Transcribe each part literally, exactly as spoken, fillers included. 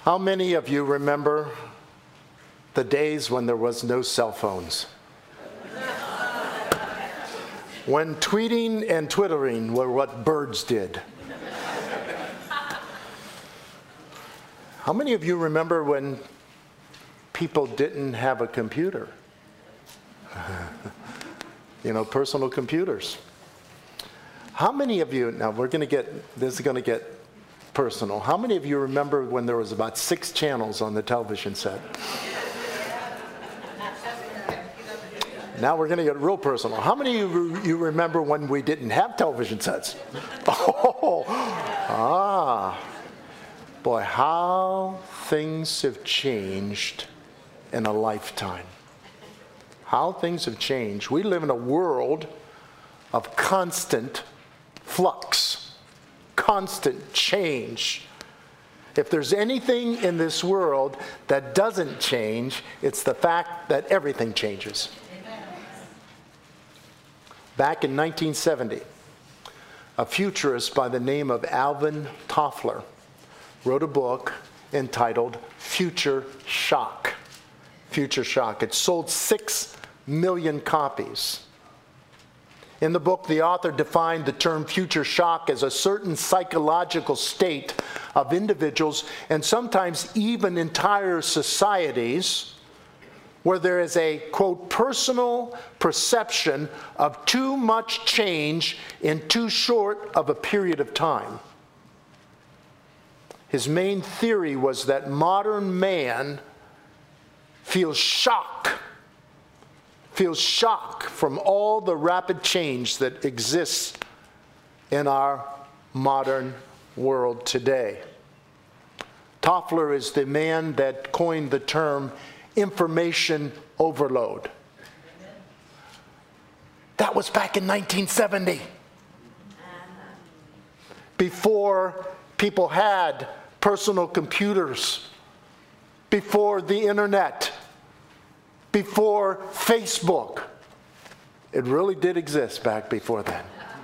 How many of you remember the days when there was no cell phones? When tweeting and twittering were what birds did. How many of you remember when people didn't have a computer? You know, personal computers. How many of you, now we're going to get, this is going to get personal. How many of you remember when there was about six channels on the television set? Now we're going to get real personal. How many of you, you remember when we didn't have television sets? Oh, ah. Boy, how things have changed in a lifetime. How things have changed. We live in a world of constant flux, constant change. If there's anything in this world that doesn't change, it's the fact that everything changes. Back in nineteen seventy, a futurist by the name of Alvin Toffler wrote a book entitled Future Shock. Future Shock. It sold six million copies. In the book, the author defined the term future shock as a certain psychological state of individuals and sometimes even entire societies where there is a, quote, personal perception of too much change in too short of a period of time. His main theory was that modern man feels shock, feels shock from all the rapid change that exists in our modern world today. Toffler is the man that coined the term information overload. That was back in nineteen seventy. Before people had personal computers, before the internet, before Facebook. It really did exist back before then.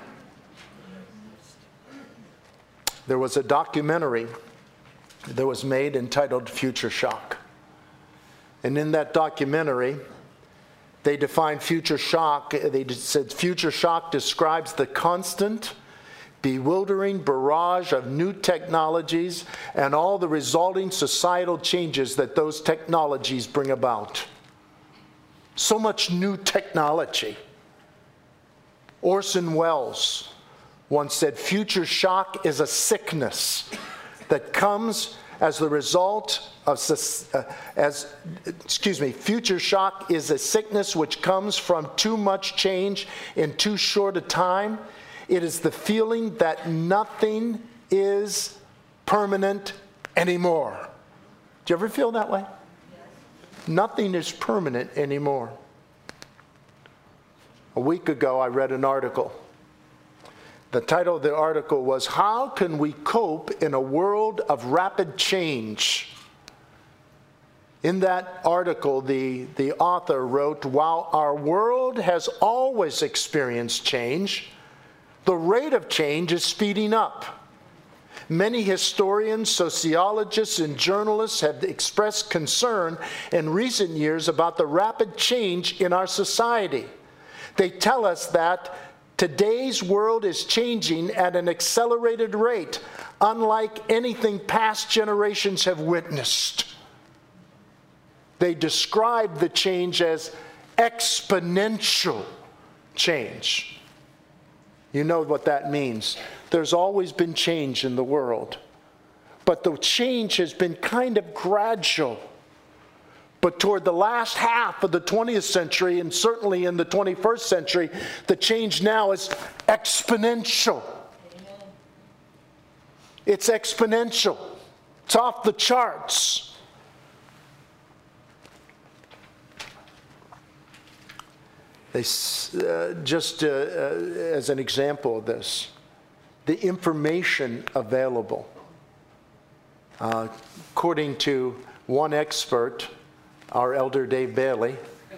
There was a documentary that was made entitled Future Shock. And in that documentary, they defined future shock. They said future shock describes the constant, bewildering barrage of new technologies and all the resulting societal changes that those technologies bring about. So much new technology. Orson Welles once said, future shock is a sickness that comes as the result of, uh, as, excuse me, future shock is a sickness which comes from too much change in too short a time. It is the feeling that nothing is permanent anymore. Do you ever feel that way? Yes. Nothing is permanent anymore. A week ago, I read an article. The title of the article was, How Can We Cope in a World of Rapid Change? In that article, the, the author wrote, while our world has always experienced change, the rate of change is speeding up. Many historians, sociologists, and journalists have expressed concern in recent years about the rapid change in our society. They tell us that today's world is changing at an accelerated rate, unlike anything past generations have witnessed. They describe the change as exponential change. You know what that means. There's always been change in the world, but the change has been kind of gradual. But toward the last half of the twentieth century, and certainly in the twenty-first century, the change now is exponential. Amen. It's exponential. It's off the charts. They, uh, just uh, uh, as an example of this, the information available. Uh, according to one expert, our elder Dave Bailey,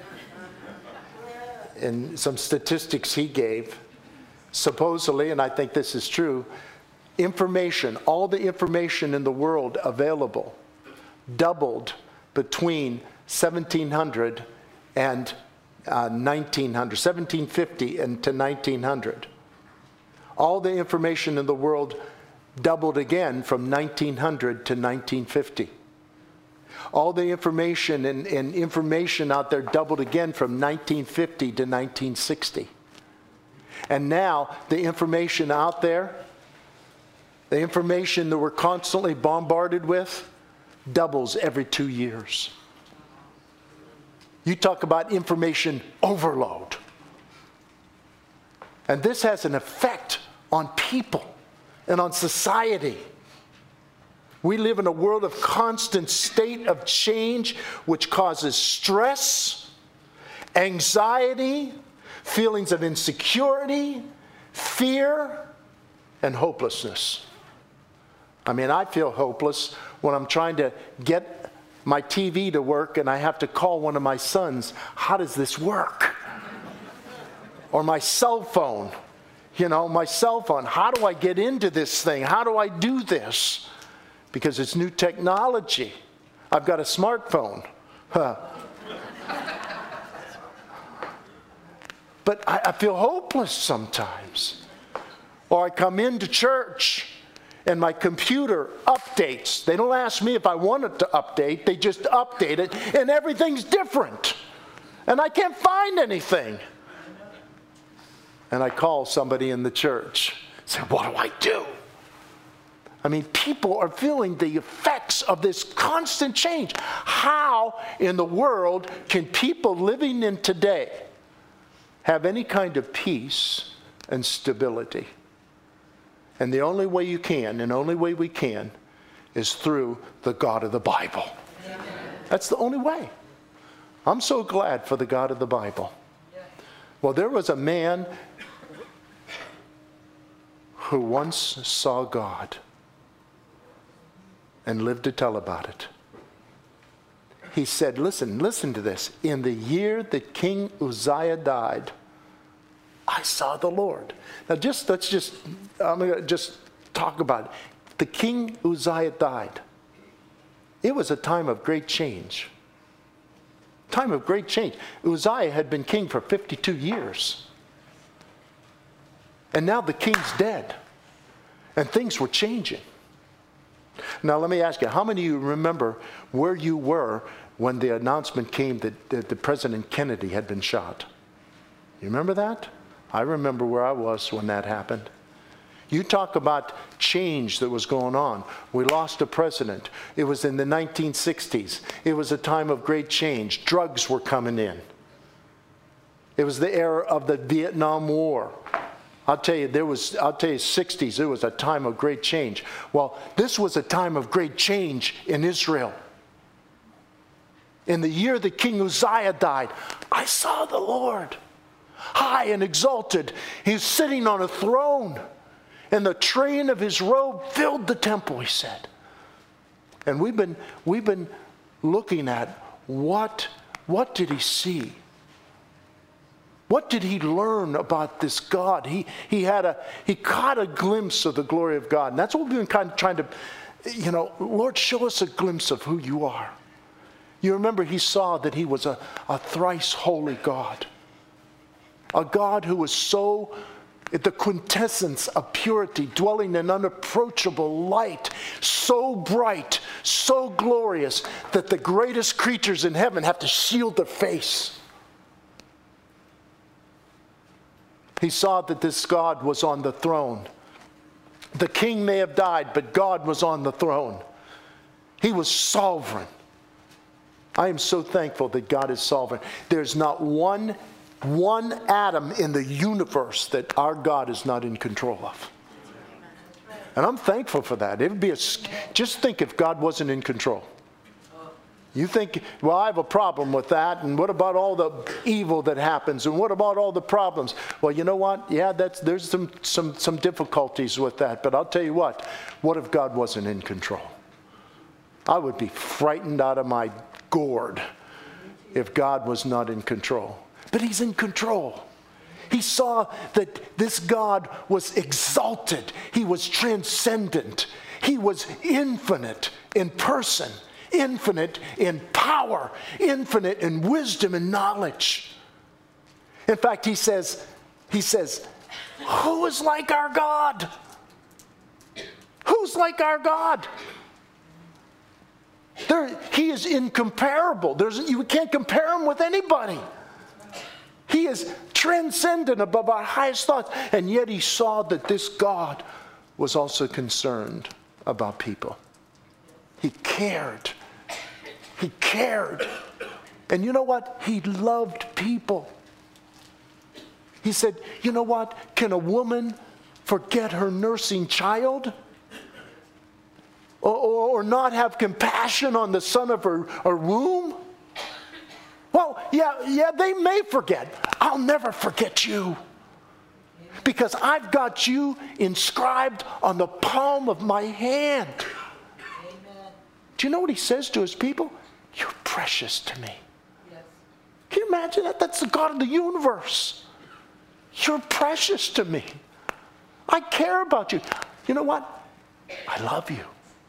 and some statistics he gave, supposedly, and I think this is true, information, all the information in the world available doubled between seventeen hundred and uh, nineteen hundred, seventeen fifty and to nineteen hundred. All the information in the world doubled again from nineteen hundred to nineteen fifty. All the information and, and information out there doubled again from nineteen fifty to nineteen sixty. And now the information out there, the information that we're constantly bombarded with, doubles every two years. You talk about information overload. And this has an effect on people and on society. We live in a world of constant state of change, which causes stress, anxiety, feelings of insecurity, fear, and hopelessness. I mean, I feel hopeless when I'm trying to get my T V to work and I have to call one of my sons, how does this work? Or my cell phone, you know, my cell phone, how do I get into this thing? How do I do this? Because it's new technology. I've got a smartphone. Huh. But I, I feel hopeless sometimes. Or I come into church and my computer updates. They don't ask me if I want it to update. They just update it and everything's different. And I can't find anything. And I call somebody in the church. Say, what do I do? I mean, people are feeling the effects of this constant change. How in the world can people living in today have any kind of peace and stability? And the only way you can, and only way we can, is through the God of the Bible. Amen. That's the only way. I'm so glad for the God of the Bible. Well, there was a man who once saw God and lived to tell about it. He said, listen, listen to this. In the year that King Uzziah died, I saw the Lord. Now just, let's just, I'm going to just talk about it. The King Uzziah died. It was a time of great change. Time of great change. Uzziah had been king for fifty-two years. And now the king's dead. And things were changing. Now let me ask you, how many of you remember where you were when the announcement came that, that the President Kennedy had been shot? You remember that? I remember where I was when that happened. You talk about change that was going on. We lost a president. It was in the nineteen sixties. It was a time of great change. Drugs were coming in. It was the era of the Vietnam War. I'll tell you, there was, I'll tell you, sixties, it was a time of great change. Well, this was a time of great change in Israel. In the year that King Uzziah died, I saw the Lord, high and exalted. He was sitting on a throne, and the train of his robe filled the temple, he said. And we've been, we've been looking at what, what did he see? What did he learn about this God? He, he, had a, he caught a glimpse of the glory of God. And that's what we've been kind of trying to, you know, Lord, show us a glimpse of who you are. You remember he saw that he was a, a thrice holy God. A God who was so, the quintessence of purity, dwelling in unapproachable light, so bright, so glorious, that the greatest creatures in heaven have to shield their face. He saw that this God was on the throne. The king may have died, but God was on the throne. He was sovereign. I am so thankful that God is sovereign. There's not one, one atom in the universe that our God is not in control of. And I'm thankful for that. It would be a, just think if God wasn't in control. You think, well, I have a problem with that, and what about all the evil that happens, and what about all the problems? Well, you know what? Yeah, that's, there's some, some, some difficulties with that, but I'll tell you what, what if God wasn't in control? I would be frightened out of my gourd if God was not in control. But he's in control. He saw that this God was exalted. He was transcendent. He was infinite in person, infinite in power, infinite in wisdom and knowledge. In fact, he says, he says, who is like our God? Who's like our God? There, he is incomparable. There's, you can't compare him with anybody. He is transcendent above our highest thoughts. And yet he saw that this God was also concerned about people. He cared. He cared. And you know what? He loved people. He said, you know what? Can a woman forget her nursing child? Or, or, or not have compassion on the son of her, her womb? Well, yeah, yeah, they may forget. I'll never forget you. Because I've got you inscribed on the palm of my hand. Amen. Do you know what he says to his people? You're precious to me. Yes. Can you imagine that? That's the God of the universe. You're precious to me. I care about you. You know what? I love you.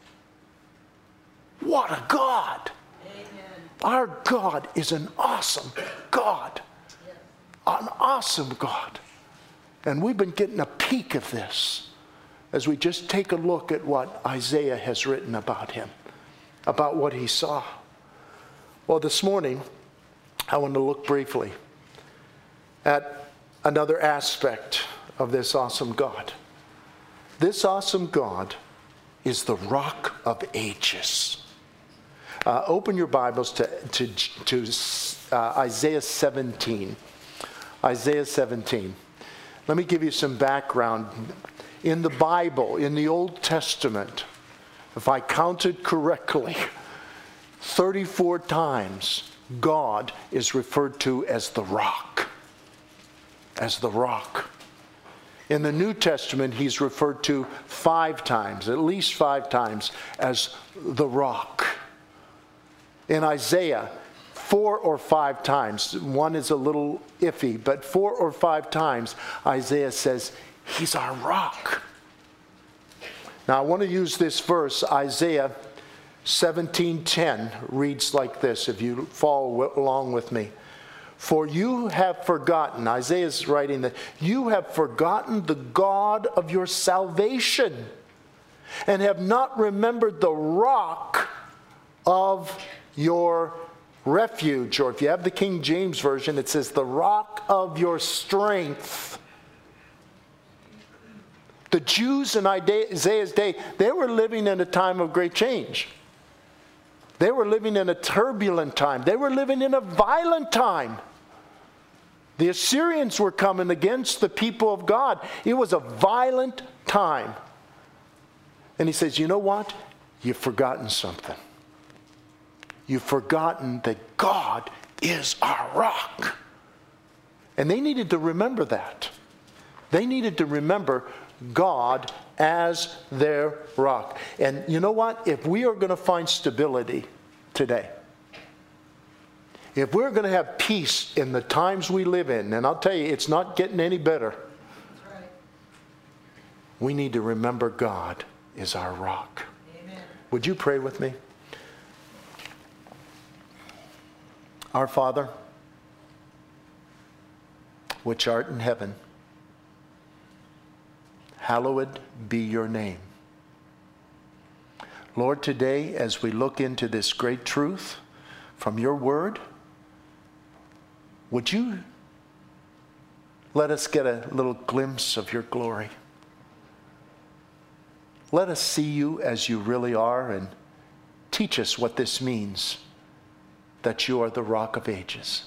What a God. Amen. Our God is an awesome God. Yes. An awesome God. And we've been getting a peek of this as we just take a look at what Isaiah has written about him, about what he saw. Well, this morning, I want to look briefly at another aspect of this awesome God. This awesome God is the Rock of Ages. Uh, open your Bibles to, to, to uh, Isaiah seventeen. Isaiah seventeen. Let me give you some background. In the Bible, in the Old Testament, if I counted correctly, thirty-four times God is referred to as the Rock. As the Rock. In the New Testament, he's referred to five times, at least five times, as the Rock. In Isaiah, four or five times, one is a little iffy, but four or five times, Isaiah says, he's our rock. Now, I want to use this verse, Isaiah seventeen ten, reads like this, if you follow along with me. For you have forgotten, Isaiah is writing that, you have forgotten the God of your salvation and have not remembered the rock of your refuge. Or if you have the King James Version, it says the rock of your strength. The Jews in Isaiah's day, they were living in a time of great change. They were living in a turbulent time. They were living in a violent time. The Assyrians were coming against the people of God. It was a violent time. And he says, you know what? You've forgotten something. You've forgotten that God is our rock. And they needed to remember that. They needed to remember God as their rock. And you know what? If we are going to find stability today, if we're going to have peace in the times we live in, and I'll tell you, it's not getting any better. That's right. We need to remember God is our rock. Amen. Would you pray with me? Our Father, which art in heaven, hallowed be your name. Lord, today as we look into this great truth from your word, would you let us get a little glimpse of your glory? Let us see you as you really are and teach us what this means, that you are the Rock of Ages.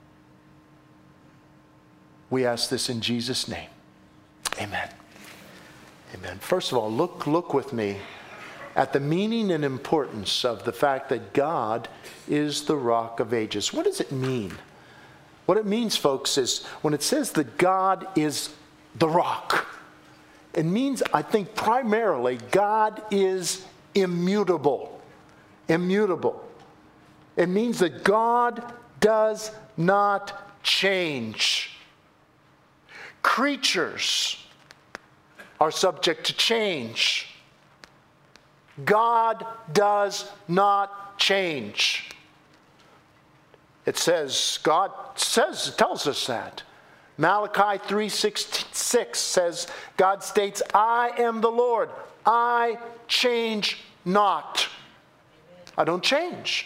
We ask this in Jesus' name. Amen. Amen. First of all, look, look with me at the meaning and importance of the fact that God is the Rock of Ages. What does it mean? What it means, folks, is when it says that God is the rock, it means, I think, primarily God is immutable. Immutable. It means that God does not change. Creatures are subject to change. God does not change. It says, God says, tells us that. Malachi three six says, God states, I am the Lord. I change not. I don't change.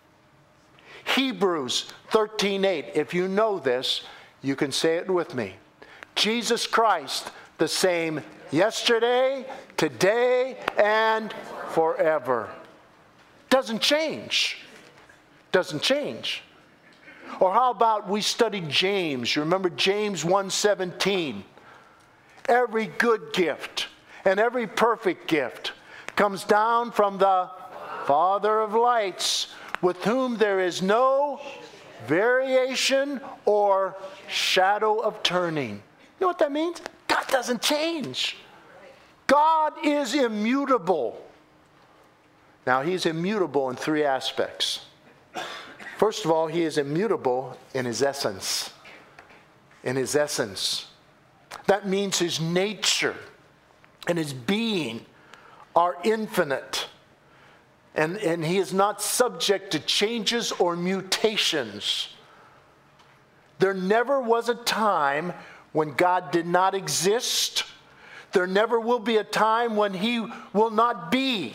Hebrews thirteen eight. If you know this, you can say it with me. Jesus Christ, the same yesterday, today, and forever. Doesn't change. Doesn't change. Or how about we studied James? You remember James one seventeen. Every good gift and every perfect gift comes down from the Father of lights, with whom there is no variation or shadow of turning. You know what that means? God doesn't change. God is immutable. Now, He's immutable in three aspects. First of all, He is immutable in His essence. In His essence. That means His nature and His being are infinite. And, and He is not subject to changes or mutations. There never was a time when God did not exist. There never will be a time when He will not be.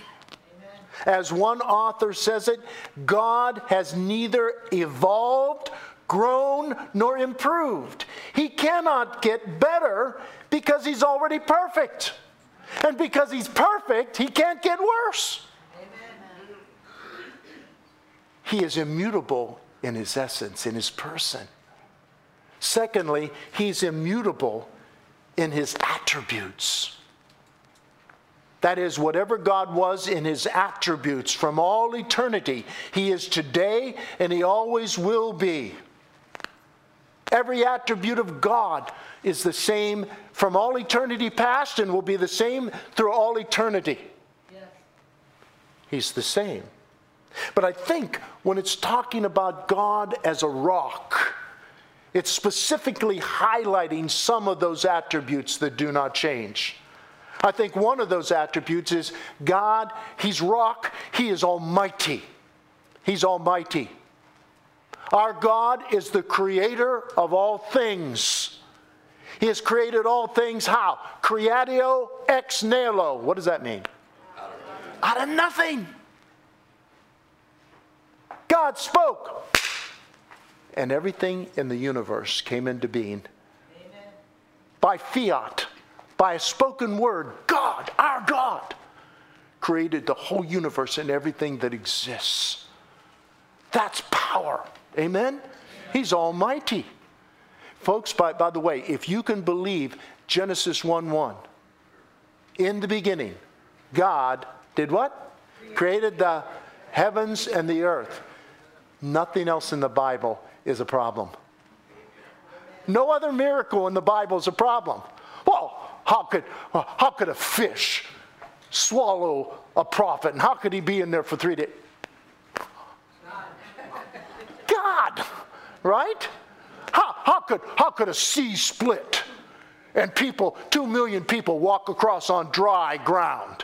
As one author says it, God has neither evolved, grown, nor improved. He cannot get better because He's already perfect. And because He's perfect, He can't get worse. Amen. He is immutable in His essence, in His person. Secondly, He's immutable in His attributes. That is, whatever God was in His attributes from all eternity, He is today and He always will be. Every attribute of God is the same from all eternity past and will be the same through all eternity. Yes. He's the same. But I think when it's talking about God as a rock, it's specifically highlighting some of those attributes that do not change. I think one of those attributes is God, He's rock, He is almighty. He's almighty. Our God is the creator of all things. He has created all things how? Creatio ex nihilo. What does that mean? Out of nothing. God spoke. And everything in the universe came into being. Amen. By fiat. By a spoken word, God, our God, created the whole universe and everything that exists. That's power. Amen? He's almighty. Folks, by, by the way, if you can believe Genesis one one, in the beginning, God did what? Created the heavens and the earth. Nothing else in the Bible is a problem. No other miracle in the Bible is a problem. Well, How could, how could a fish swallow a prophet? And how could he be in there for three days? God, right? How, how, could, how could a sea split and people, two million people walk across on dry ground?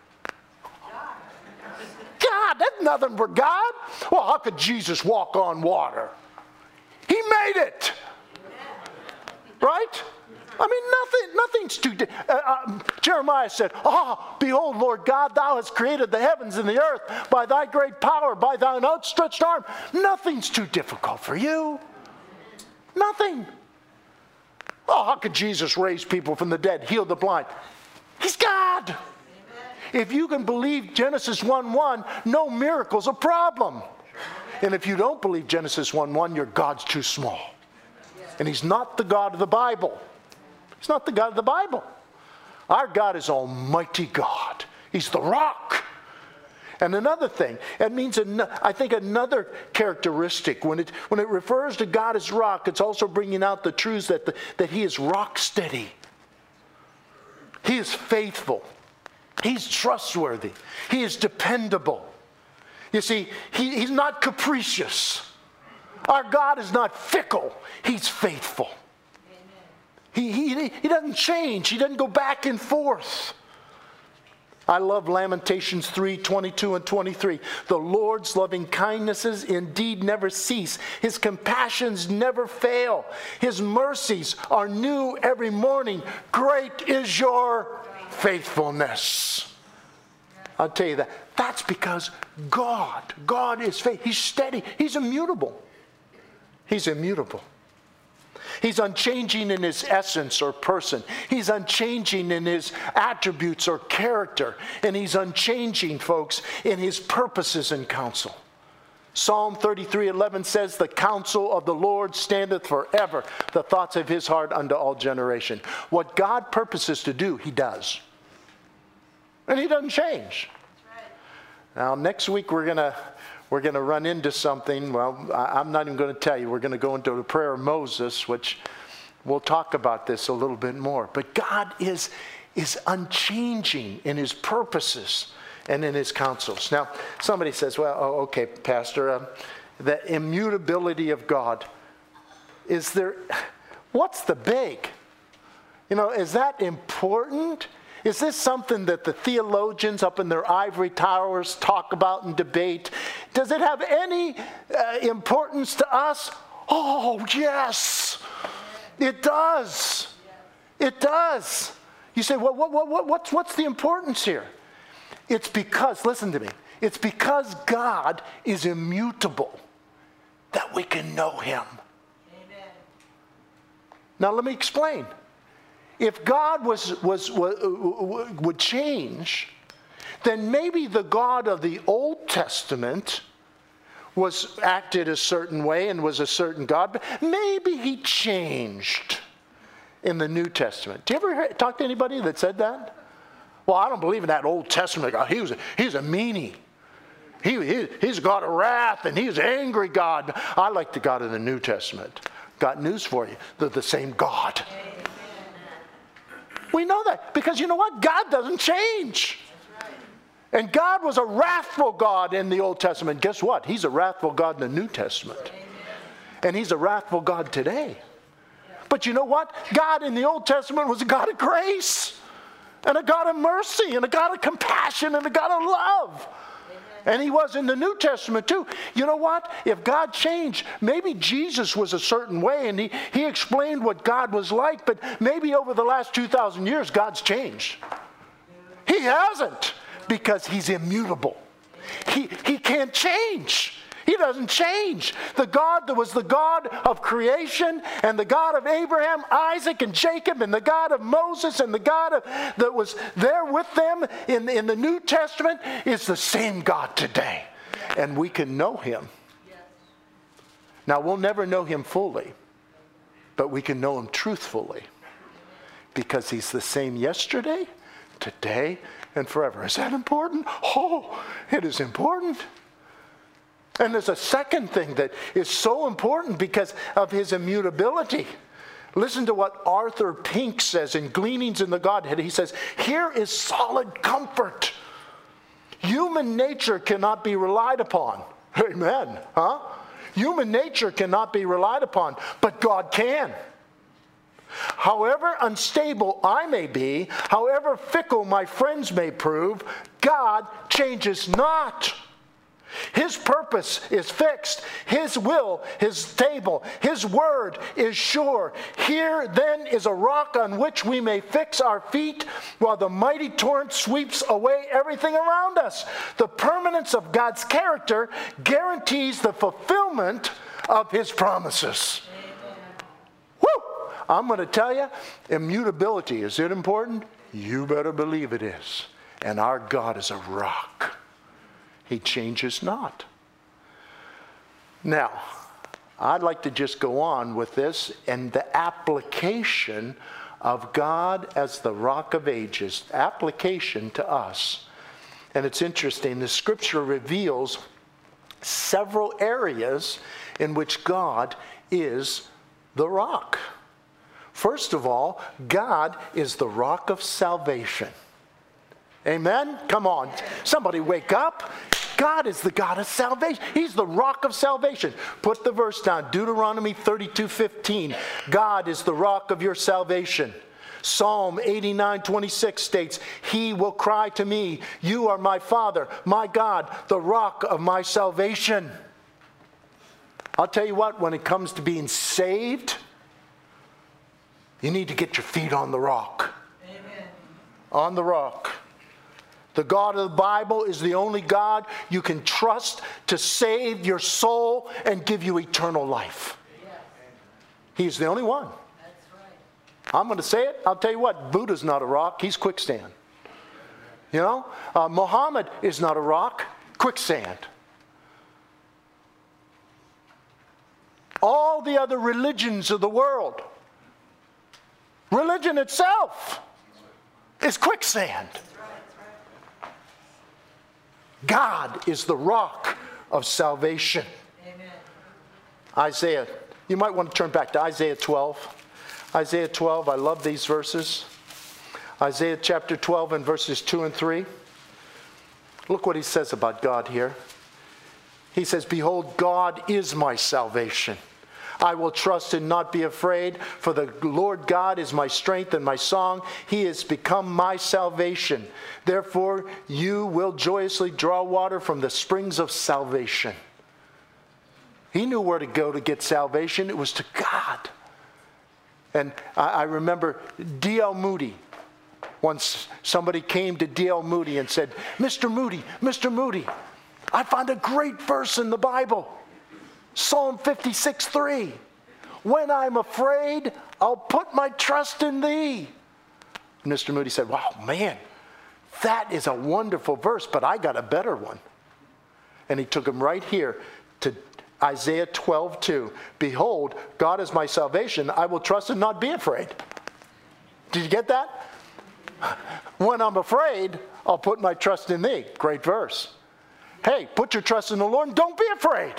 God, that's nothing for God. Well, how could Jesus walk on water? He made it. Right? I mean, nothing, nothing's too... Di- uh, uh, Jeremiah said, Ah, behold, Lord God, thou hast created the heavens and the earth by thy great power, by thine outstretched arm. Nothing's too difficult for you. Nothing. Oh, how could Jesus raise people from the dead, heal the blind? He's God. Amen. If you can believe Genesis one one, no miracle's a problem. And if you don't believe Genesis one one, your God's too small. And He's not the God of the Bible. He's not the God of the Bible. Our God is Almighty God. He's the rock. And another thing, it means, an, I think another characteristic, when it, when it refers to God as rock, it's also bringing out the truths that, the, that He is rock steady. He is faithful. He's trustworthy. He is dependable. You see, he, He's not capricious. Our God is not fickle. He's faithful. He, he, he doesn't change. He doesn't go back and forth. I love Lamentations three, twenty-two and twenty-three. The Lord's loving kindnesses indeed never cease. His compassions never fail. His mercies are new every morning. Great is your faithfulness. I'll tell you that. That's because God, God is faithful. He's steady. He's immutable. He's immutable. He's unchanging in his essence or person. He's unchanging in his attributes or character. And he's unchanging, folks, in his purposes and counsel. Psalm thirty-three eleven says, the counsel of the Lord standeth forever, the thoughts of his heart unto all generation. What God purposes to do, he does. And he doesn't change. That's right. Now, next week we're going to we're going to run into something. Well, I, I'm not even going to tell you. We're going to go into the prayer of Moses, which we'll talk about this a little bit more. But God is, is unchanging in his purposes and in his counsels. Now, somebody says, well, oh, okay, Pastor, uh, the immutability of God, is there, what's the big? You know, is that important? Is this something that the theologians up in their ivory towers talk about and debate? Does it have any uh, importance to us? Oh, yes, it does. It does. You say, well, what, what, what, what's, what's the importance here? It's because, listen to me, it's because God is immutable that we can know him. Amen. Now let me explain. If God was, was, was, would change, then maybe the God of the Old Testament was acted a certain way and was a certain God, but maybe he changed in the New Testament. Do you ever hear, talk to anybody that said that? Well, I don't believe in that Old Testament God. He was a, he's a meanie. He, he, he's a God of wrath, and he's an angry God. I like the God of the New Testament. Got news for you. They're the same God. We know that because you know what? God doesn't change. Right. And God was a wrathful God in the Old Testament. Guess what? He's a wrathful God in the New Testament. Amen. And he's a wrathful God today. Yeah. But you know what? God in the Old Testament was a God of grace and a God of mercy and a God of compassion and a God of love. And he was in the New Testament too. You know what? If God changed, maybe Jesus was a certain way and he, he explained what God was like, but maybe over the last two thousand years, God's changed. He hasn't, because he's immutable. He, he can't change. He doesn't change. The God that was the God of creation and the God of Abraham, Isaac, and Jacob, and the God of Moses, and the God of, that was there with them in, in the New Testament is the same God today. And we can know him. Now, we'll never know him fully, but we can know him truthfully because he's the same yesterday, today, and forever. Is that important? Oh, it is important. And there's a second thing that is so important because of his immutability. Listen to what Arthur Pink says in Gleanings in the Godhead. He says, here is solid comfort. Human nature cannot be relied upon. Amen. Huh? Human nature cannot be relied upon, but God can. However unstable I may be, however fickle my friends may prove, God changes not. His purpose is fixed. His will is stable. His word is sure. Here then is a rock on which we may fix our feet while the mighty torrent sweeps away everything around us. The permanence of God's character guarantees the fulfillment of his promises. Woo! I'm going to tell you, immutability, is it important? You better believe it is. And our God is a rock. He changes not. Now, I'd like to just go on with this and the application of God as the rock of ages. Application to us. And it's interesting, the scripture reveals several areas in which God is the rock. First of all, God is the rock of salvation. Amen? Come on. Somebody wake up. God is the God of salvation. He's the rock of salvation. Put the verse down. Deuteronomy thirty-two fifteen. God is the rock of your salvation. Psalm eighty-nine twenty-six states, he will cry to me, you are my Father, my God, the rock of my salvation. I'll tell you what, when it comes to being saved, you need to get your feet on the rock. Amen. On the rock. The God of the Bible is the only God you can trust to save your soul and give you eternal life. Yes. He's the only one. That's right. I'm going to say it. I'll tell you what, Buddha's not a rock. He's quicksand. You know, uh, Muhammad is not a rock. Quicksand. All the other religions of the world, religion itself is quicksand. God is the rock of salvation. Amen. Isaiah, you might want to turn back to Isaiah twelve. Isaiah twelve, I love these verses. Isaiah chapter twelve and verses two and three. Look what he says about God here. He says, behold, God is my salvation. I will trust and not be afraid, for the Lord God is my strength and my song. He has become my salvation. Therefore, you will joyously draw water from the springs of salvation. He knew where to go to get salvation. It was to God. And I, I remember D L Moody. Once somebody came to D L Moody and said, Mister Moody, Mister Moody, I found a great verse in the Bible. Psalm fifty-six three. When I'm afraid, I'll put my trust in thee. Mister Moody said, wow, man, that is a wonderful verse, but I got a better one. And he took him right here to Isaiah twelve two. Behold, God is my salvation. I will trust and not be afraid. Did you get that? When I'm afraid, I'll put my trust in thee. Great verse. Hey, put your trust in the Lord and don't be afraid.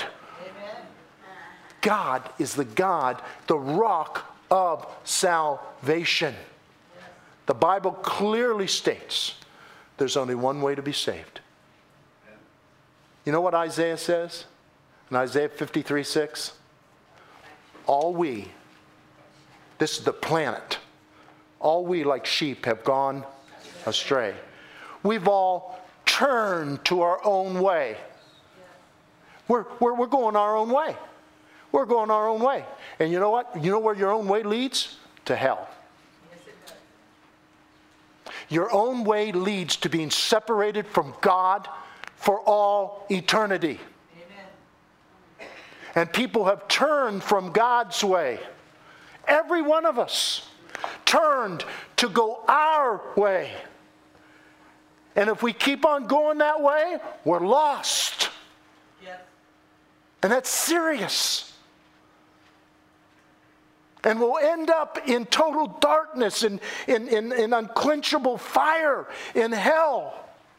God is the God, the rock of salvation. The Bible clearly states there's only one way to be saved. You know what Isaiah says? In Isaiah fifty-three six? All we, this is the planet, all we like sheep have gone astray. We've all turned to our own way. We're, we're, we're going our own way. We're going our own way. And you know what? You know where your own way leads? To hell. Yes, it does. Your own way leads to being separated from God for all eternity. Amen. And people have turned from God's way. Every one of us turned to go our way. And if we keep on going that way, we're lost. Yes. And that's serious. And we'll end up in total darkness, in, in, in, in unquenchable fire, in hell.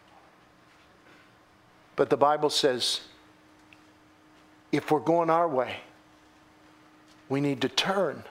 But the Bible says, if we're going our way, we need to turn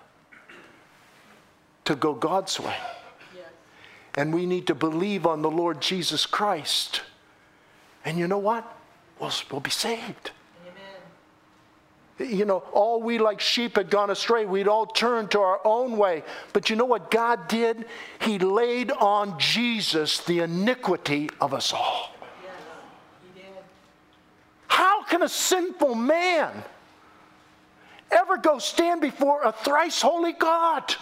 to go God's way. Yes. And we need to believe on the Lord Jesus Christ. And you know what? We'll, we'll be saved. You know, all we like sheep had gone astray. We'd all turned to our own way. But you know what God did? He laid on Jesus the iniquity of us all. Yes, he did. How can a sinful man ever go stand before a thrice holy God?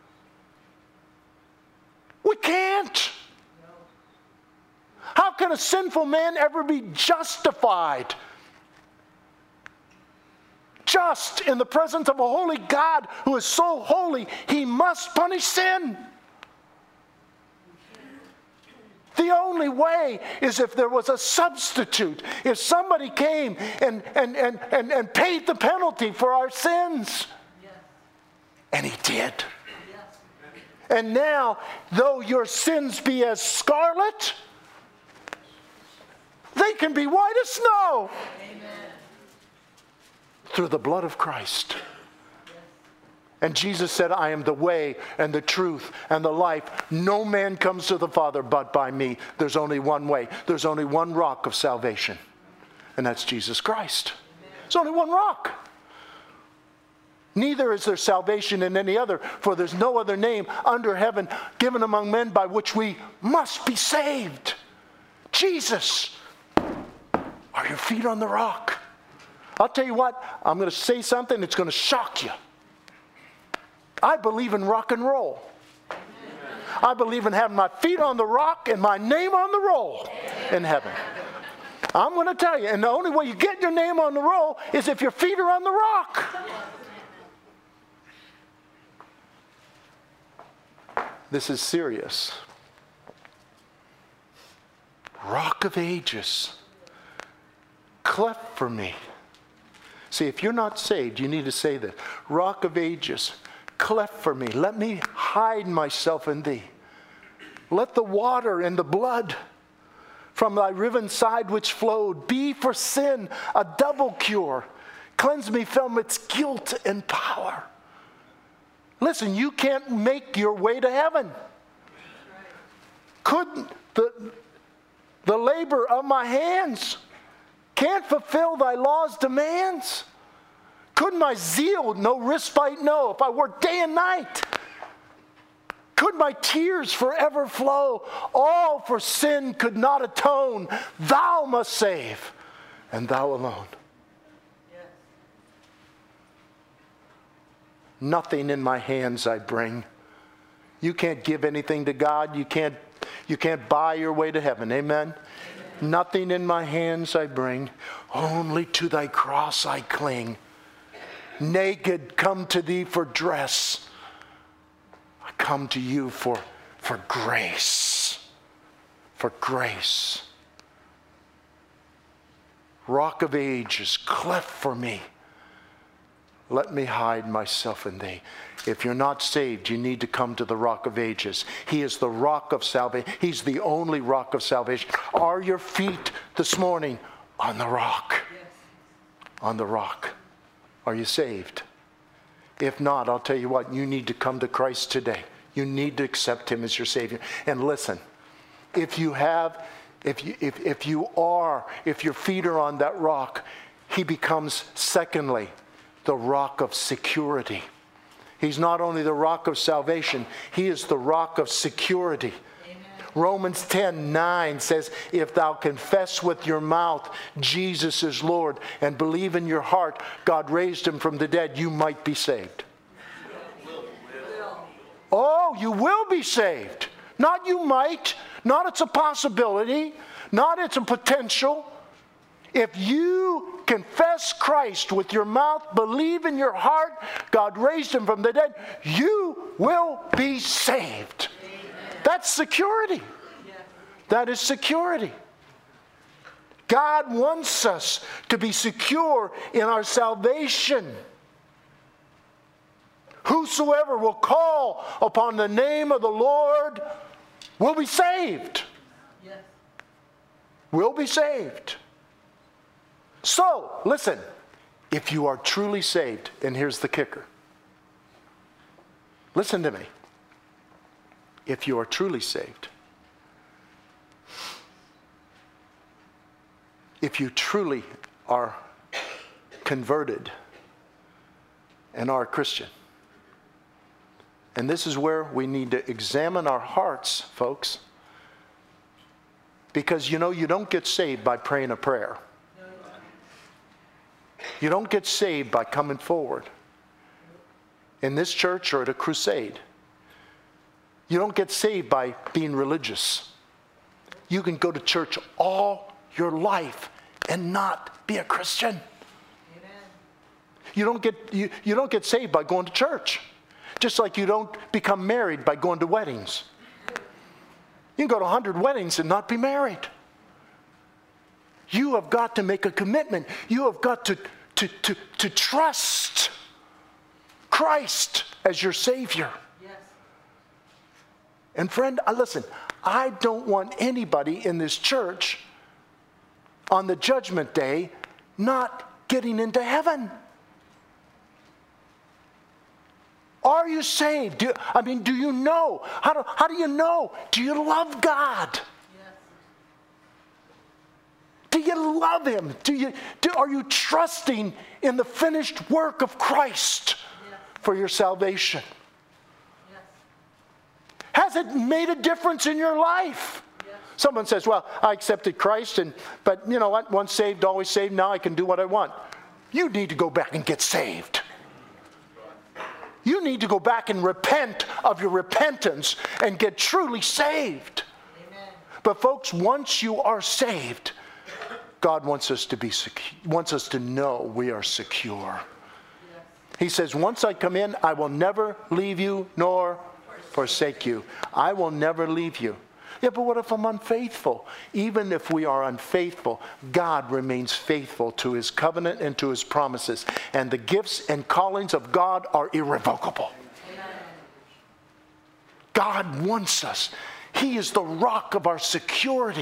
We can't. No. How can a sinful man ever be justified? Just in the presence of a holy God who is so holy, he must punish sin. The only way is if there was a substitute. If somebody came and, and, and, and, and paid the penalty for our sins. Yes. And he did. Yes. And now, though your sins be as scarlet, they can be white as snow. Amen. Through the blood of Christ. And Jesus said, I am the way and the truth and the life. No man comes to the Father but by me. There's only one way. There's only one rock of salvation. And that's Jesus Christ. There's only one rock. Neither is there salvation in any other, for there's no other name under heaven given among men by which we must be saved. Jesus, are your feet on the rock? I'll tell you what, I'm going to say something that's going to shock you. I believe in rock and roll. I believe in having my feet on the rock and my name on the roll in heaven. I'm going to tell you, and the only way you get your name on the roll is if your feet are on the rock. This is serious. Rock of Ages, cleft for me. See, if you're not saved, you need to say this. Rock of Ages, cleft for me. Let me hide myself in thee. Let the water and the blood from thy riven side which flowed be for sin a double cure. Cleanse me from its guilt and power. Listen, you can't make your way to heaven. Couldn't the, the labor of my hands can't fulfill thy law's demands. Couldn't my zeal no respite know if I worked day and night? Could my tears forever flow? All for sin could not atone. Thou must save, and thou alone. Yes. Nothing in my hands I bring. You can't give anything to God. You can't, you can't buy your way to heaven. Amen? Amen. Nothing in my hands I bring. Only to thy cross I cling. Naked come to thee for dress. I come to you for, for grace. For grace. Rock of Ages, cleft for me. Let me hide myself in thee. If you're not saved, you need to come to the Rock of Ages. He is the rock of salvation. He's the only rock of salvation. Are your feet this morning on the rock? Yes. On the rock. Are you saved? If not, I'll tell you what, you need to come to Christ today. You need to accept him as your Savior. And listen, if you have, if you, if, if you are, if your feet are on that rock, he becomes, secondly, the rock of security. He's not only the rock of salvation, he is the rock of security. Romans ten nine says, if thou confess with your mouth Jesus is Lord and believe in your heart God raised him from the dead, you might be saved. Oh, you will be saved. Not you might, not it's a possibility, not it's a potential. If you confess Christ with your mouth, believe in your heart God raised him from the dead, you will be saved. That's security. That is security. God wants us to be secure in our salvation. Whosoever will call upon the name of the Lord will be saved. Yes. Will be saved. So, listen, if you are truly saved, and here's the kicker. Listen to me. If you are truly saved, if you truly are converted and are a Christian, and this is where we need to examine our hearts, folks, because you know you don't get saved by praying a prayer. You don't get saved by coming forward in this church or at a crusade. You don't get saved by being religious. You can go to church all your life and not be a Christian. Amen. You don't get you, you don't get saved by going to church. Just like you don't become married by going to weddings. You can go to a hundred weddings and not be married. You have got to make a commitment. You have got to, to, to, to trust Christ as your Savior. And friend, listen, I don't want anybody in this church on the judgment day not getting into heaven. Are you saved? Do, I mean, do you know? How do, how do you know? Do you love God? Yes. Do you love him? Do you, do, are you trusting in the finished work of Christ? Yes. for your salvation? Yes. Has it made a difference in your life? Yes. Someone says, well, I accepted Christ, and but you know what? Once saved, always saved. Now I can do what I want. You need to go back and get saved. You need to go back and repent of your repentance and get truly saved. Amen. But folks, once you are saved, God wants us to be secure, wants us to know we are secure. Yes. He says, once I come in, I will never leave you nor forsake you. I will never leave you. Yeah, but what if I'm unfaithful? Even if we are unfaithful, God remains faithful to his covenant and to his promises. And the gifts and callings of God are irrevocable. Amen. God wants us. He is the rock of our security.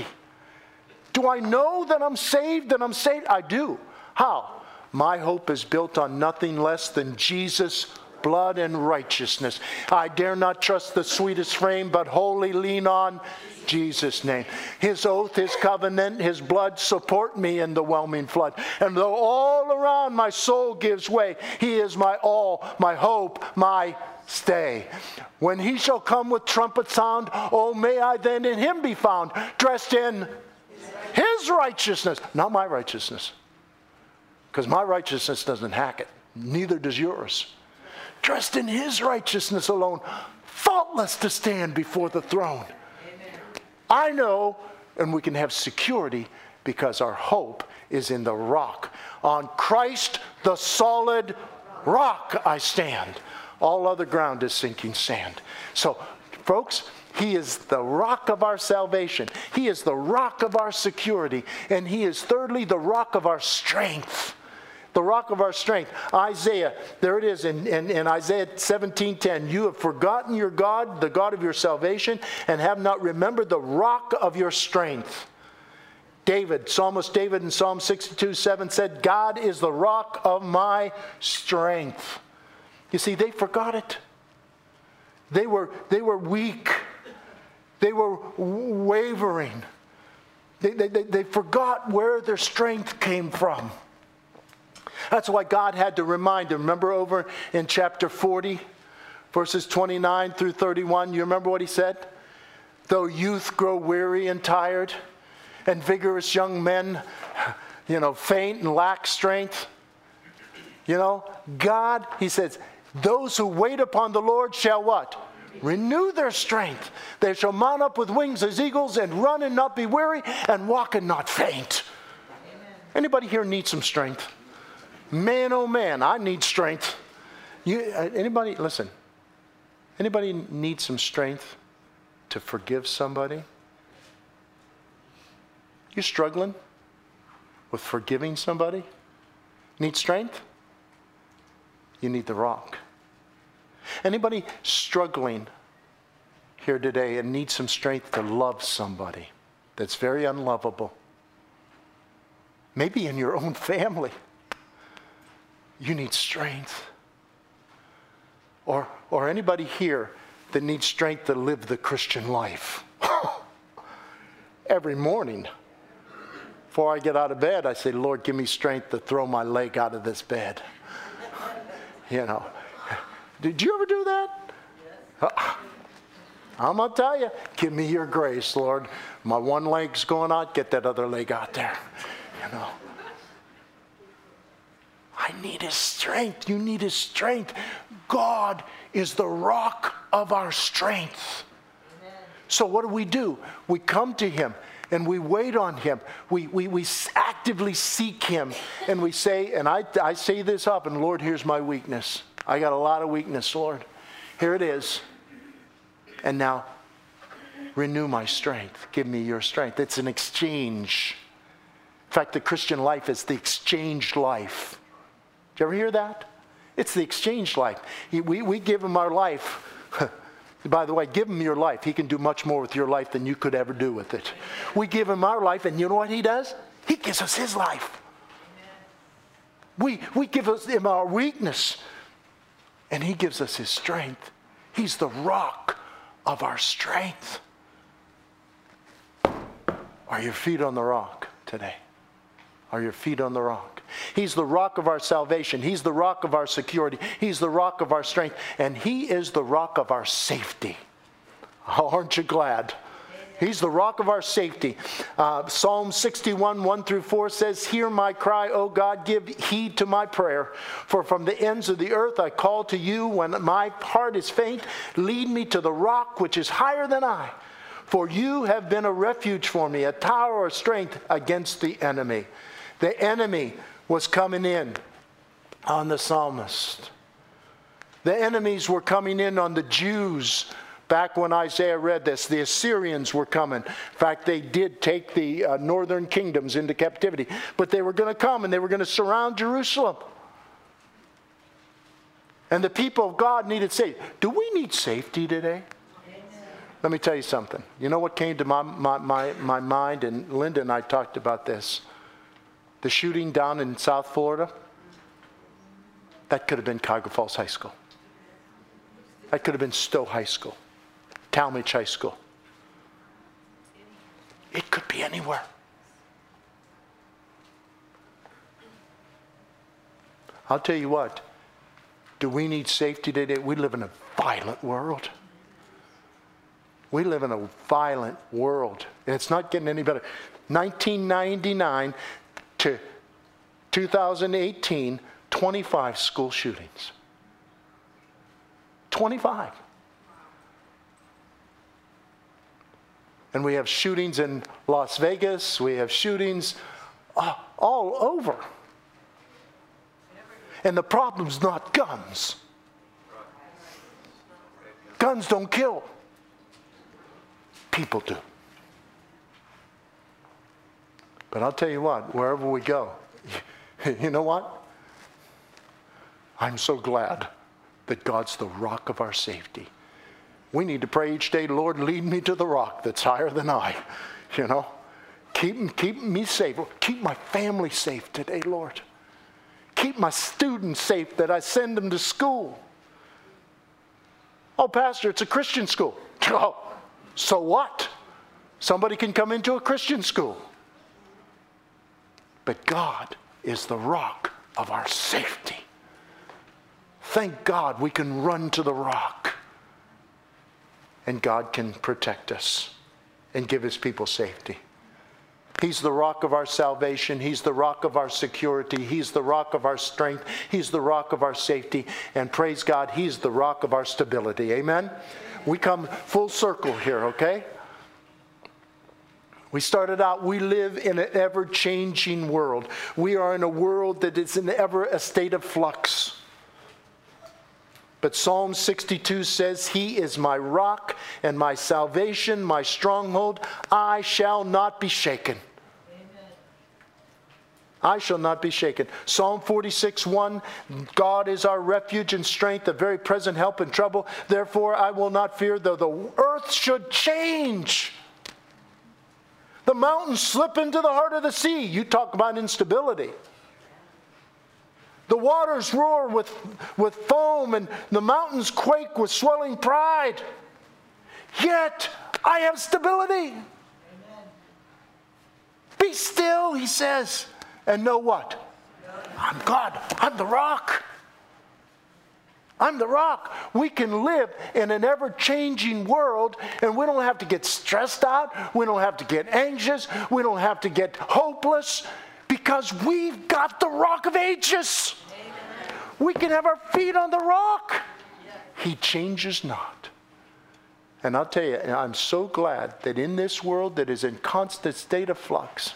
Do I know that I'm saved, that I'm saved? I do. How? My hope is built on nothing less than Jesus' blood and righteousness. I dare not trust the sweetest frame, but wholly lean on Jesus' name. His oath, his covenant, his blood support me in the whelming flood. And though all around my soul gives way, he is my all, my hope, my stay. When he shall come with trumpet sound, oh, may I then in him be found, dressed in his righteousness, not my righteousness. Because my righteousness doesn't hack it. Neither does yours. Dressed in his righteousness alone, faultless to stand before the throne. Amen. I know, and we can have security because our hope is in the rock. On Christ, the solid rock, I stand. All other ground is sinking sand. So, folks, he is the rock of our salvation. He is the rock of our security. And he is thirdly the rock of our strength. The rock of our strength. Isaiah, there it is in, in, in Isaiah seventeen ten. You have forgotten your God, the God of your salvation, and have not remembered the rock of your strength. David, Psalmist David in Psalm sixty-two seven said, God is the rock of my strength. You see, they forgot it. They were, they were weak. They were wavering. They, they, they, they forgot where their strength came from. That's why God had to remind them. Remember over in chapter forty, verses twenty-nine through thirty-one, you remember what he said? Though youth grow weary and tired, and vigorous young men, you know, faint and lack strength. You know, God, he says, those who wait upon the Lord shall what? Renew their strength. They shall mount up with wings as eagles and run and not be weary and walk and not faint. Amen. Anybody here need some strength? Man, oh man, I need strength. You, anybody, listen, anybody need some strength to forgive somebody? You struggling with forgiving somebody? Need strength? You need the rock. Anybody struggling here today and need some strength to love somebody that's very unlovable? Maybe in your own family. You need strength. Or, or anybody here that needs strength to live the Christian life. Every morning, before I get out of bed, I say, Lord, give me strength to throw my leg out of this bed. You know. Did you ever do that? Yes. I'm going to tell you, give me your grace, Lord. My one leg's going out, get that other leg out there. You know. I need his strength. You need his strength. God is the rock of our strength. Amen. So what do we do? We come to him and we wait on him. We, we, we actively seek him. And we say, and I, I say this up, and Lord, here's my weakness. I got a lot of weakness, Lord. Here it is. And now, renew my strength. Give me your strength. It's an exchange. In fact, the Christian life is the exchanged life. Did you ever hear that? It's the exchange life. We, we give him our life. By the way, give him your life. He can do much more with your life than you could ever do with it. We give him our life, and you know what he does? He gives us his life. We, we give us, him our weakness, and he gives us his strength. He's the rock of our strength. Are your feet on the rock today? are your feet on the rock. He's the rock of our salvation. He's the rock of our security. He's the rock of our strength. And He is the rock of our safety. Oh, aren't you glad? He's the rock of our safety. Uh, Psalm sixty-one, one through four says, "Hear my cry, O God, give heed to my prayer. For from the ends of the earth I call to you when my heart is faint. Lead me to the rock which is higher than I. For you have been a refuge for me, a tower of strength against the enemy." The enemy was coming in on the psalmist. The enemies were coming in on the Jews. Back when Isaiah read this, the Assyrians were coming. In fact, they did take the uh, northern kingdoms into captivity. But they were going to come and they were going to surround Jerusalem. And the people of God needed safety. Do we need safety today? Let me tell you something. You know what came to my, my, my, my mind, and Linda and I talked about this. The shooting down in South Florida, that could have been Cuyahoga Falls High School. That could have been Stowe High School, Talmadge High School. It could be anywhere. I'll tell you what, do we need safety today? We live in a violent world. We live in a violent world, and it's not getting any better. nineteen ninety-nine to two thousand eighteen, twenty-five school shootings. twenty-five. And we have shootings in Las Vegas. We have shootings uh, all over. And the problem's not guns. Guns don't kill. People do. But I'll tell you what, wherever we go, you know what? I'm so glad that God's the rock of our safety. We need to pray each day, Lord, lead me to the rock that's higher than I. You know, keep, keep me safe. Keep my family safe today, Lord. Keep my students safe that I send them to school. Oh, Pastor, it's a Christian school. Oh, so what? Somebody can come into a Christian school. But God is the rock of our safety. Thank God we can run to the rock. And God can protect us and give His people safety. He's the rock of our salvation. He's the rock of our security. He's the rock of our strength. He's the rock of our safety. And praise God, He's the rock of our stability. Amen? We come full circle here, okay? We started out, we live in an ever-changing world. We are in a world that is in ever a state of flux. But Psalm sixty-two says, He is my rock and my salvation, my stronghold. I shall not be shaken. Amen. I shall not be shaken. Psalm forty-six, one, God is our refuge and strength, a very present help in trouble. Therefore I will not fear, though the earth should change. The mountains slip into the heart of the sea. You talk about instability. The waters roar with, with foam, and the mountains quake with swelling pride. Yet I have stability. Amen. Be still, He says, and know what? I'm God. I'm the rock. I'm the rock. We can live in an ever-changing world, and we don't have to get stressed out. We don't have to get anxious. We don't have to get hopeless, because we've got the rock of ages. Amen. We can have our feet on the rock. Yes. He changes not. And I'll tell you, I'm so glad that in this world that is in constant state of flux,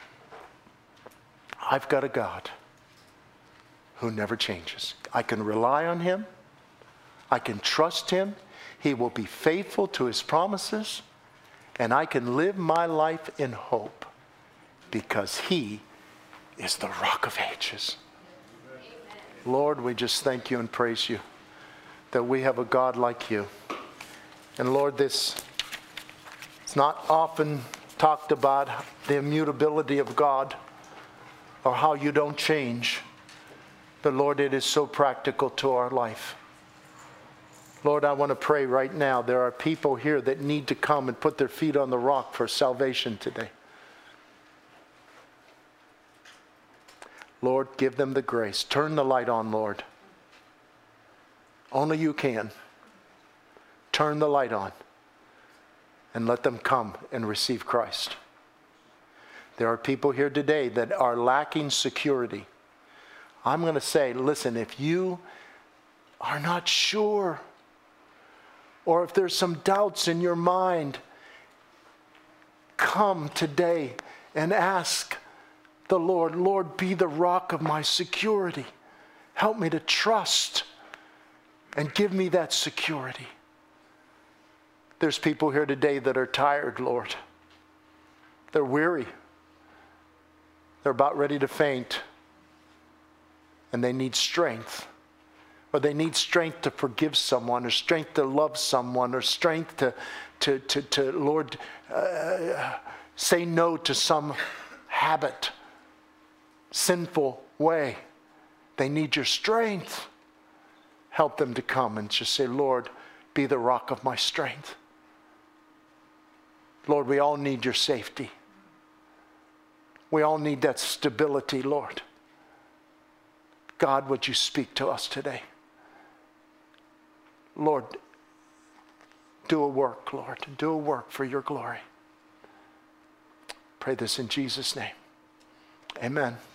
I've got a God who never changes. I can rely on Him. I can trust Him. He will be faithful to His promises. And I can live my life in hope because He is the rock of ages. Amen. Lord, we just thank You and praise You that we have a God like You. And Lord, this, it's not often talked about, the immutability of God or how You don't change. But Lord, it is so practical to our life. Lord, I want to pray right now. There are people here that need to come and put their feet on the rock for salvation today. Lord, give them the grace. Turn the light on, Lord. Only you can. Turn the light on and let them come and receive Christ. There are people here today that are lacking security. I'm going to say, listen, if you are not sure, or if there's some doubts in your mind, come today and ask the Lord, Lord, be the rock of my security. Help me to trust and give me that security. There's people here today that are tired, Lord. They're weary. They're about ready to faint. And they need strength. Or they need strength to forgive someone, or strength to love someone, or strength to, to, to, to Lord, uh, say no to some habit, sinful way. They need your strength. Help them to come and just say, Lord, be the rock of my strength. Lord, we all need your safety. We all need that stability, Lord. God, would you speak to us today? Lord, do a work, Lord. Do a work for your glory. Pray this in Jesus' name. Amen.